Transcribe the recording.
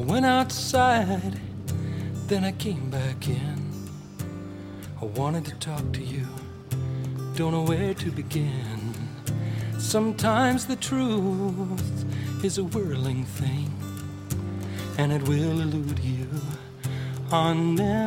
went outside, then I came back in. I wanted to talk to you, don't know where to begin. Sometimes the truth is a whirling thing, and it will elude you on